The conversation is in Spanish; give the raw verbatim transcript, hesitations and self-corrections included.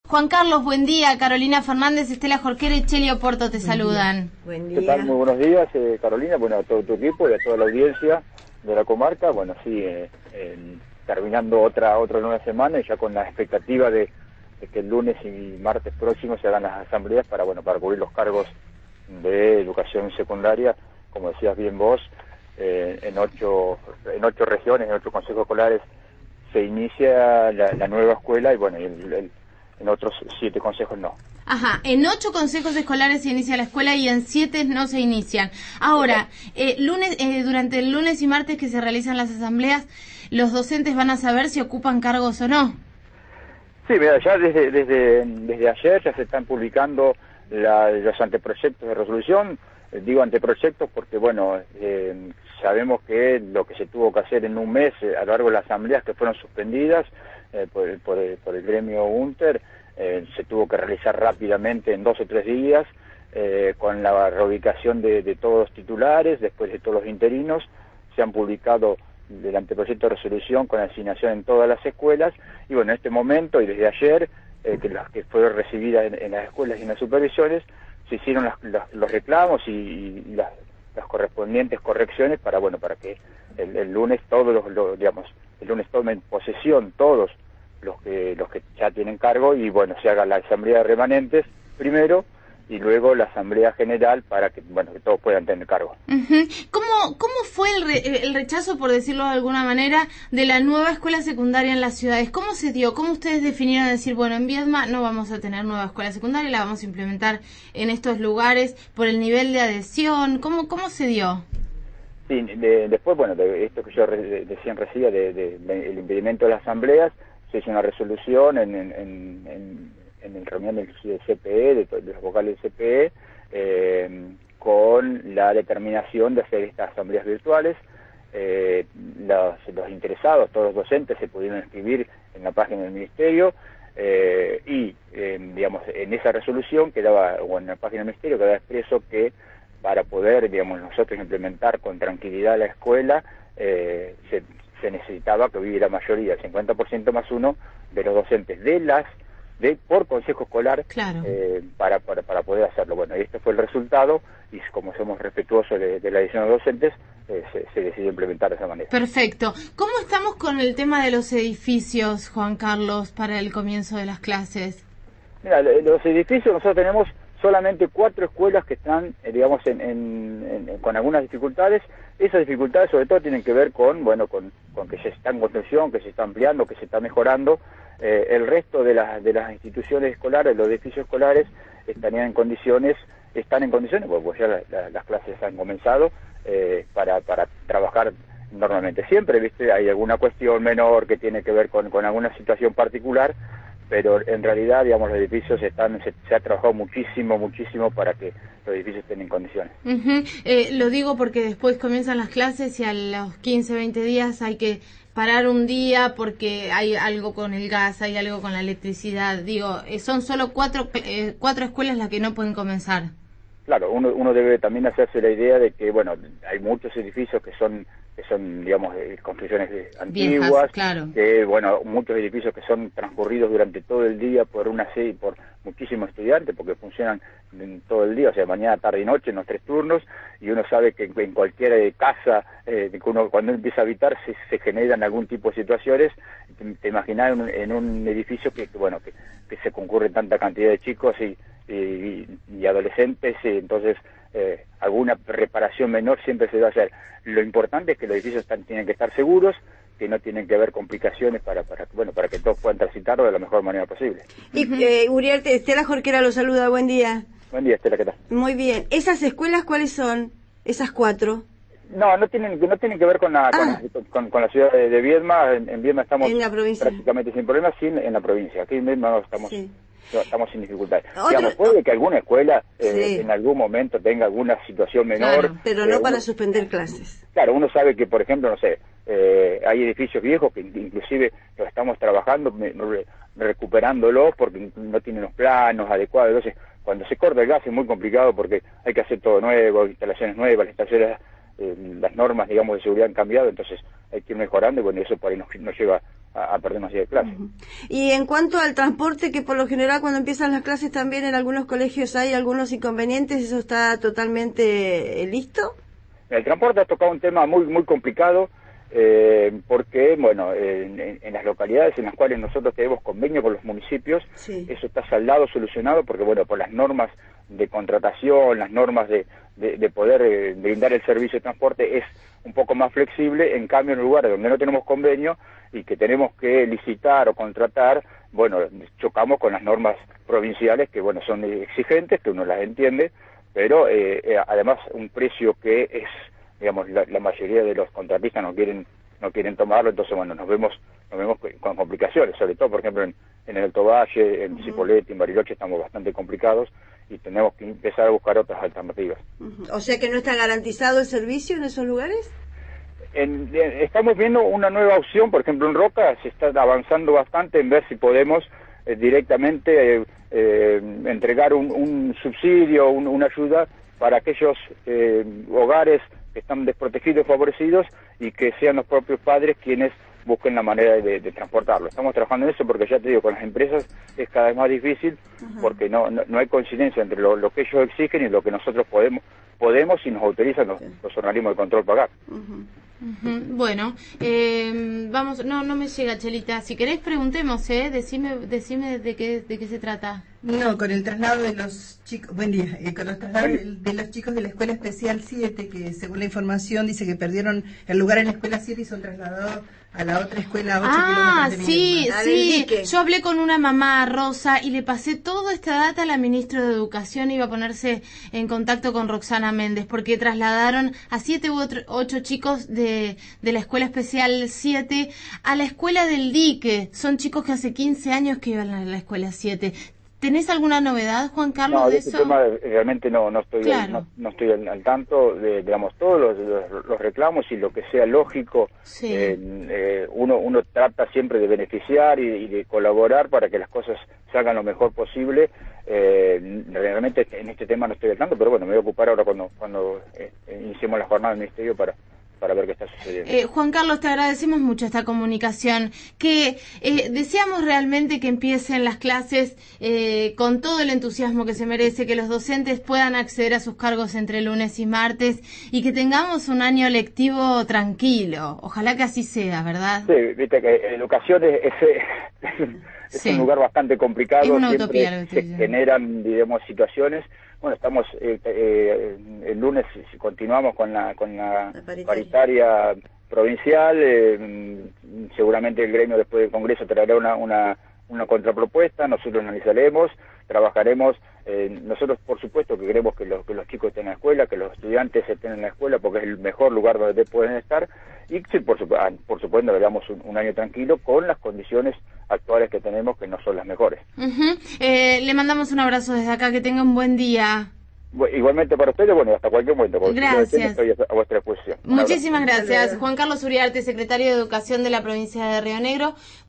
Juan Carlos, buen día. Carolina Fernández, Estela Jorquera y Chelio Porto te buen saludan. Día. Buen día. ¿Qué tal? Muy buenos días, eh, Carolina, bueno, a todo tu equipo y a toda la audiencia de la comarca. Bueno, sí, eh, eh, terminando otra otra nueva semana y ya con la expectativa de, de que el lunes y martes próximos se hagan las asambleas para, bueno, para cubrir los cargos de educación secundaria, como decías bien vos, eh, en ocho en ocho regiones, en ocho consejos escolares se inicia la, la nueva escuela y, bueno, y el, el en otros siete consejos no. Ajá, en ocho consejos escolares se inicia la escuela y en siete no se inician. Ahora, eh, lunes, eh, durante el lunes y martes que se realizan las asambleas, los docentes van a saber si ocupan cargos o no. Sí, mira, ya desde desde desde ayer ya se están publicando la, los anteproyectos de resolución. Eh, digo anteproyectos porque, bueno, eh, sabemos que lo que se tuvo que hacer en un mes eh, a lo largo de las asambleas que fueron suspendidas eh, por, el, por, el, por el gremio UNTER, eh, se tuvo que realizar rápidamente en dos o tres días eh, con la reubicación de, de todos los titulares, después de todos los interinos. Se han publicado el anteproyecto de resolución con asignación en todas las escuelas y, bueno, en este momento y desde ayer, eh, que las que fueron recibidas en, en las escuelas y en las supervisiones, se hicieron las, las, los reclamos y, y las, las correspondientes correcciones para, bueno, para que el, el lunes todos los, los, digamos, el lunes tomen posesión todos los que los que ya tienen cargo y, bueno, se haga la asamblea de remanentes primero y luego la asamblea general para que, bueno, que todos puedan tener cargo. Uh-huh. ¿Cómo, cómo fue el, re, el rechazo, por decirlo de alguna manera, de la nueva escuela secundaria en las ciudades? ¿Cómo se dio? ¿Cómo ustedes definieron decir, bueno, en Viedma no vamos a tener nueva escuela secundaria, la vamos a implementar en estos lugares por el nivel de adhesión? ¿Cómo, cómo se dio? Sí, de, después, bueno, de esto que yo re, decía recién, de, de, de, el impedimento de las asambleas, se hizo una resolución en, en, en, en, en el reunión del C P E, de, de los vocales del C P E, eh, con la determinación de hacer estas asambleas virtuales. Eh, los, los interesados, todos los docentes, se pudieron inscribir en la página del Ministerio eh, y, eh, digamos, en esa resolución quedaba, o en la página del Ministerio quedaba expreso que para poder, digamos, nosotros implementar con tranquilidad la escuela, eh, se, se necesitaba que hubiera mayoría, el cincuenta por ciento más uno, de los docentes de las, de por consejo escolar, claro. eh, para, para, para poder hacerlo. Bueno, y este fue el resultado, y como somos respetuosos de, de la decisión de los docentes, eh, se, se decidió implementar de esa manera. Perfecto. ¿Cómo estamos con el tema de los edificios, Juan Carlos, para el comienzo de las clases? Mira, los edificios, nosotros tenemos solamente cuatro escuelas que están, eh, digamos, en, en, en, con algunas dificultades. Esas dificultades sobre todo tienen que ver con, bueno, con, con que se está en construcción, que se está ampliando, que se está mejorando. Eh, el resto de las de las instituciones escolares, los edificios escolares, estarían en condiciones, están en condiciones, pues, pues ya la, la, las clases han comenzado, eh, para, para trabajar normalmente. Siempre, viste, hay alguna cuestión menor que tiene que ver con, con alguna situación particular, pero en realidad, digamos, los edificios están, se, se ha trabajado muchísimo, muchísimo para que los edificios estén en condiciones. Uh-huh. Eh, lo digo porque después comienzan las clases y a los quince, veinte días hay que parar un día porque hay algo con el gas, hay algo con la electricidad. Digo, eh, son solo cuatro, eh, cuatro escuelas las que no pueden comenzar. Claro, uno, uno debe también hacerse la idea de que, bueno, hay muchos edificios que son, que son, digamos, eh, construcciones antiguas, viejas, claro. Que, bueno, muchos edificios que son transcurridos durante todo el día por una serie, por muchísimos estudiantes, porque funcionan en todo el día, o sea, mañana, tarde y noche, en los tres turnos, y uno sabe que en cualquier eh, casa, eh, que uno, cuando uno empieza a habitar, se, se generan algún tipo de situaciones. Te, te imaginas en un, en un edificio que, que bueno, que, que se concurre tanta cantidad de chicos y Y, y adolescentes, y entonces eh, alguna reparación menor siempre se va a hacer. Lo importante es que los edificios están, tienen que estar seguros, que no tienen que haber complicaciones para, para bueno para que todos puedan transitarlo de la mejor manera posible. Y eh, Uriel, Estela Jorquera lo saluda, buen día. Buen día, Estela, ¿qué tal? Muy bien. ¿Esas escuelas cuáles son? ¿Esas cuatro? No, no tienen no tienen que ver con la, ah. con, con, con la ciudad de, de Viedma. En, en Viedma estamos en la provincia. prácticamente sin problemas, sin en la provincia. Aquí en Viedma no estamos... Sí. No, estamos sin dificultades. Otro... Digamos, puede que alguna escuela eh, sí. en algún momento tenga alguna situación menor. Claro, pero no eh, para uno, suspender clases. Claro, uno sabe que, por ejemplo, no sé, eh, hay edificios viejos que inclusive los estamos trabajando, me, re, recuperándolos porque no tienen los planos adecuados. Entonces, cuando se corta el gas es muy complicado porque hay que hacer todo nuevo, instalaciones nuevas, las instalaciones, eh, las normas, digamos, de seguridad han cambiado, entonces hay que ir mejorando y bueno, eso por ahí nos, nos lleva a, a perder más días de clase. Uh-huh. Y en cuanto al transporte, que por lo general cuando empiezan las clases también en algunos colegios hay algunos inconvenientes, ¿eso está totalmente eh, listo? El transporte ha tocado un tema muy muy complicado, eh, porque, bueno, en, en, en las localidades en las cuales nosotros tenemos convenio con los municipios, sí. Eso está saldado, solucionado, porque, bueno, por las normas de contratación, las normas de, de, de poder eh, brindar el servicio de transporte es un poco más flexible. En cambio, en lugares donde no tenemos convenio y que tenemos que licitar o contratar, bueno, chocamos con las normas provinciales que, bueno, son exigentes, que uno las entiende, pero eh, eh, además un precio que es, digamos, la, la mayoría de los contratistas no quieren no quieren tomarlo, entonces, bueno, nos vemos nos vemos con complicaciones, sobre todo, por ejemplo, en, en el Alto Valle, en uh-huh. Cipolletti, en Bariloche estamos bastante complicados y tenemos que empezar a buscar otras alternativas. Uh-huh. O sea que no está garantizado el servicio en esos lugares. En, en, estamos viendo una nueva opción, por ejemplo, en Roca se está avanzando bastante en ver si podemos eh, directamente eh, eh, entregar un, un subsidio, un, una ayuda para aquellos eh, hogares que están desprotegidos, favorecidos, y que sean los propios padres quienes busquen la manera de, de transportarlo. Estamos trabajando en eso porque, ya te digo, con las empresas es cada vez más difícil. Uh-huh. Porque no, no no hay coincidencia entre lo, lo que ellos exigen y lo que nosotros podemos podemos y nos autorizan los, los organismos de control pagar. Uh-huh. Uh-huh. Bueno, eh, vamos, no no me llega, Chelita. Si querés preguntemos, eh, decime decime de qué de qué se trata. No, con el traslado de los chicos, buen día, eh, con los traslados de, de los chicos de la Escuela Especial siete, que según la información dice que perdieron el lugar en la Escuela siete y son trasladados a la otra escuela a ocho ah, kilómetros de sí, sí. Yo hablé con una mamá, Rosa, y le pasé toda esta data a la ministra de Educación. Iba a ponerse en contacto con Roxana Méndez, porque trasladaron a siete u otro, ocho chicos de, de la Escuela Especial siete a la Escuela del Dique. Son chicos que hace quince años que iban a la Escuela siete. ¿Tenés alguna novedad, Juan Carlos, no, de, de ese eso? tema realmente no no estoy claro. al, no, no estoy al, al tanto de, digamos, todos los, los, los reclamos y lo que sea lógico. Sí. eh, eh, uno uno trata siempre de beneficiar y, y de colaborar para que las cosas se hagan lo mejor posible. Eh, realmente en este tema no estoy al tanto, pero bueno, me voy a ocupar ahora cuando cuando eh, iniciemos la jornada del Ministerio para para ver qué está sucediendo. Eh, Juan Carlos, te agradecemos mucho esta comunicación, que eh, deseamos realmente que empiecen las clases eh, con todo el entusiasmo que se merece, que los docentes puedan acceder a sus cargos entre lunes y martes y que tengamos un año lectivo tranquilo. Ojalá que así sea, ¿verdad? Sí, viste que educación es, es, es sí. un lugar bastante complicado, es una siempre utopía, se generan, digamos, situaciones. Bueno, estamos eh, eh, el lunes continuamos con la con la, la paritaria. paritaria provincial. Eh, seguramente el gremio después del Congreso traerá una una, una contrapropuesta. Nosotros analizaremos, trabajaremos. Eh, nosotros, por supuesto, que queremos que los que los chicos estén en la escuela, que los estudiantes estén en la escuela, porque es el mejor lugar donde pueden estar. Y sí, por, supu por supuesto, veamos un, un año tranquilo con las condiciones actuales que tenemos, que no son las mejores. Uh-huh. eh, le mandamos un abrazo desde acá, que tenga un buen día. Bueno, igualmente para ustedes, bueno, hasta cualquier momento. Gracias. Si estoy a vuestra disposición. Muchísimas gracias. Juan Carlos Uriarte, secretario de Educación de la provincia de Río Negro.